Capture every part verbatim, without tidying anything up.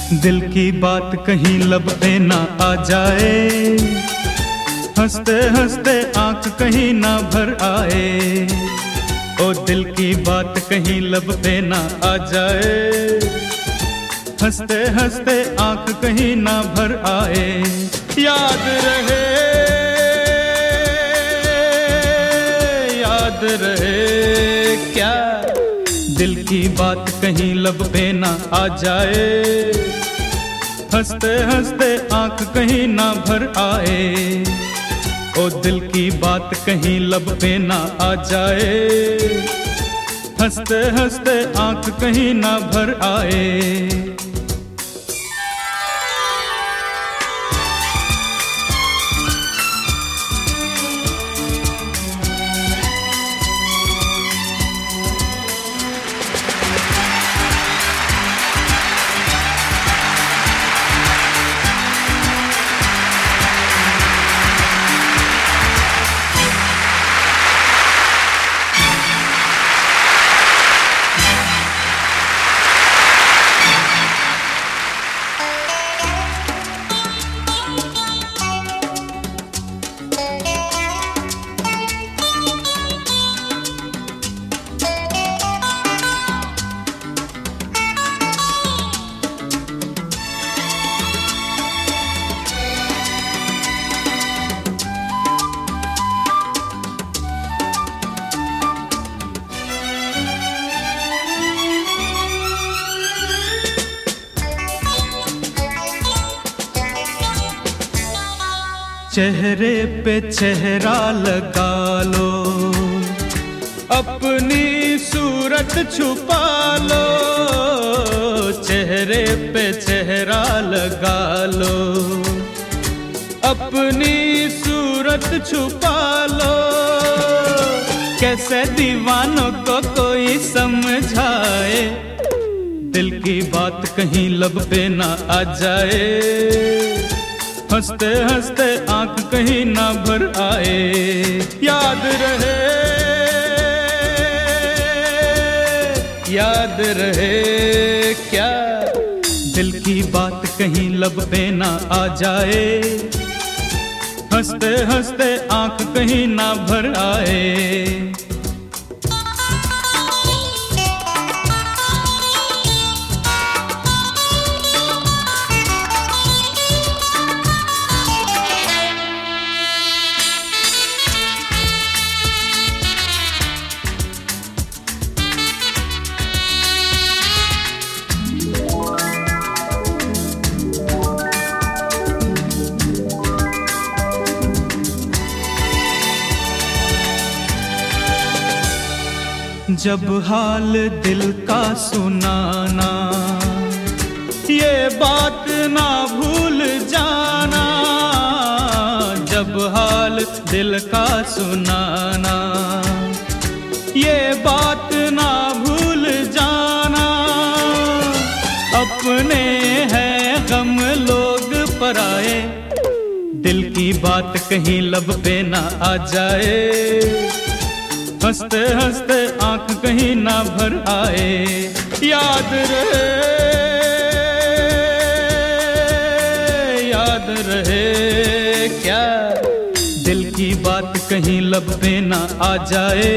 दिल की बात कहीं लब पे ना आ जाए, हंसते हंसते आंख कहीं ना भर आए। ओ दिल की बात कहीं लब पे ना आ जाए, हंसते हंसते आंख कहीं ना भर आए। याद रहे याद रहे क्या, दिल की बात कहीं लब पे ना आ जाए, हंसते हंसते आंख कहीं ना भर आए। ओ दिल की बात कहीं लब पे ना आ जाए, हंसते हंसते आंख कहीं ना भर आए। चेहरे पे चेहरा लगा लो, अपनी सूरत छुपा लो। चेहरे पे चेहरा लगा लो, अपनी सूरत छुपा लो। कैसे दीवानों को कोई समझाए, दिल की बात कहीं लब पे ना आ जाए, हंसते हंसते आंख कहीं ना भर आए। याद रहे याद रहे क्या, दिल की बात कहीं लब पे ना आ जाए, हंसते हंसते आंख कहीं ना भर आए। जब हाल दिल का सुनाना, ये बात ना भूल जाना। जब हाल दिल का सुनाना, ये बात ना भूल जाना। अपने हैं गम लोग पराए, दिल की बात कहीं लब पे ना आ जाए, हंसते हंसते आंख कहीं ना भर आए। याद रहे याद रहे क्या, दिल की बात कहीं लब पे ना आ जाए,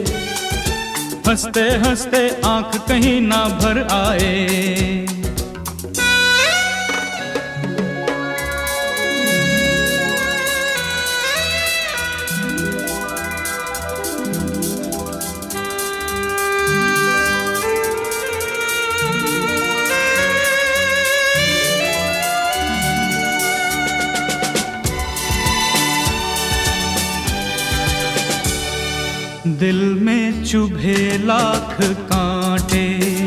हंसते हंसते आंख कहीं ना भर आए। दिल में चुभे लाख कांटे,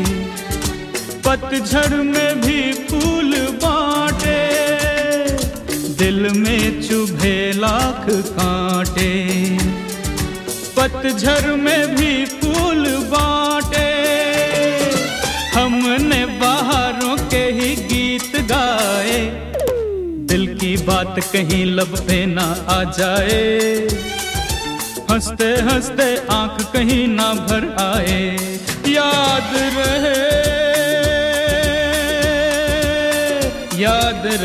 पतझड़ में भी फूल बांटे। दिल में चुभे लाख कांटे, पतझड़ में भी फूल बांटे। हमने बहारों के ही गीत गाए, दिल की बात कहीं लब पे ना आ जाए, हंसते हंसते आंख कहीं ना भर आए। याद रहे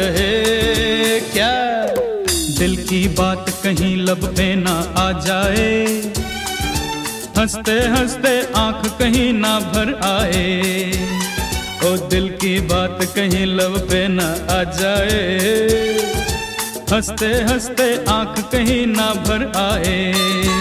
रहे क्या, दिल की बात कहीं लब पे ना आ जाए, हंसते हंसते आंख कहीं ना भर आए, ओ दिल की बात कहीं लब पे ना आ जाए, हंसते हंसते आंख कहीं ना भर आए।